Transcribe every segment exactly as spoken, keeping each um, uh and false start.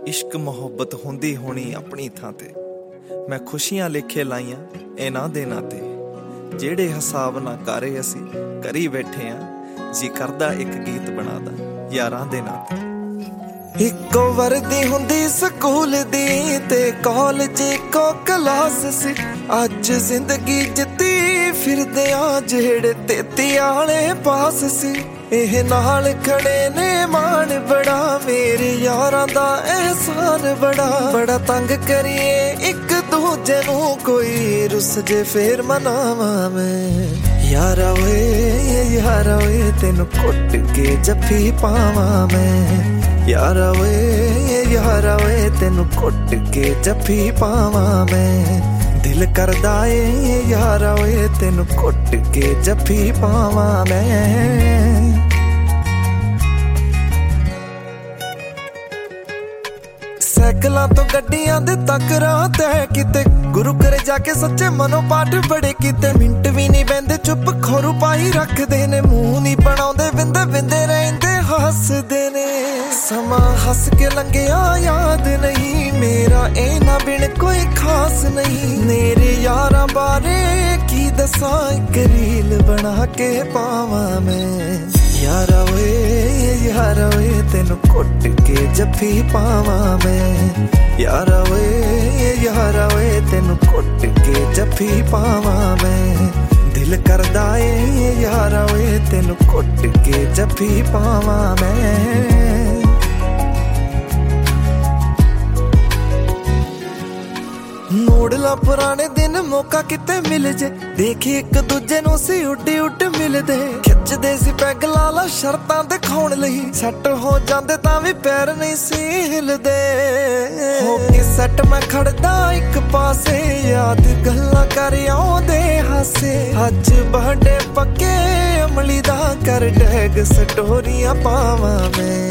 इश्क मुहब्बत हुंदी होनी अपनी थां ते। मैं खुशियां लिखे लाइयां इन्हां दे नाते, जेड़े हिसाब ना कारे असी करी बैठे आ। जी करदा एक गीत बनादा यारां दे नाते। इक्को वर्दी हुंदी स्कूल दी ते कॉलेज इक्को क्लास सी। अज जिंदगी जित्ती फिरदे आ जेड़े तेती आले पास सी। एह नाल खड़े ने मान बड़ा, मेरे यारां दा एहसान बड़ा। बड़ा तंग करिए एक दूजे नू, कोई रुस जे फिर मनावा मैं। यारा वे यारा वे तेनू कुट के जफ्फी पावा मैं। यारा वे यारा वे तेनू कुट के जफ्फी पावा मैं। दिल करदा ए यारा वे तेनू कुट के जफ्फी पावा मैं। सैकलां तो गड्डियां दे तक राह तय किते, गुरु करे जाके सच्चे मनो पाठ बड़े किते। मिंट भी नहीं बहंदे चुप खोरू पाई रखदे ने, मुंह नहीं बनाउंदे बिंदे बिंदे रहिंदे हसदे ने। समा हस के लंघिया याद नहीं मेरा, इन्हां बिन कोई खास नहीं। मेरे यारां बारे की दसां इक रील बना के पावा मैं। यारा वे यारा वे तेनू कुट के जफ्फी पावा मैं। यारा वे यारा वे तेनू कुट के जफ्फी पावा मैं। दिल करदा ए यारा वे तेनू कुट के जफ्फी पावा मैं। मोड़ ला पुराने दिन मौका किते मिल जे, देखी एक दूजे नू सी उड्डी उड मिलदे। खिचदे सी पैग लाला शर्तां दिखाउण लई, सैट हो जांदे तां भी पैर नहीं सी हिलदे। हो के सैट मैं खड़दा इक पासे, याद गल्लां कर आउंदे हासे। अज बर्थडे पक्के अमली दा कर डैग स्टोरियां पावा मैं।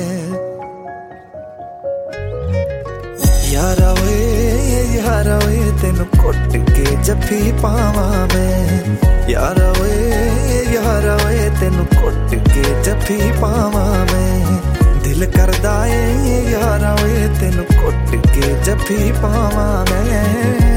यारा वे यारा वे तेनू कुट के जफ्फी पावा मैं। यारा वे यारा वे तेनू कुट के जफ्फी पावा मैं। दिल करदा ए यारा वे तेनू कुट के जफ्फी पावा मैं।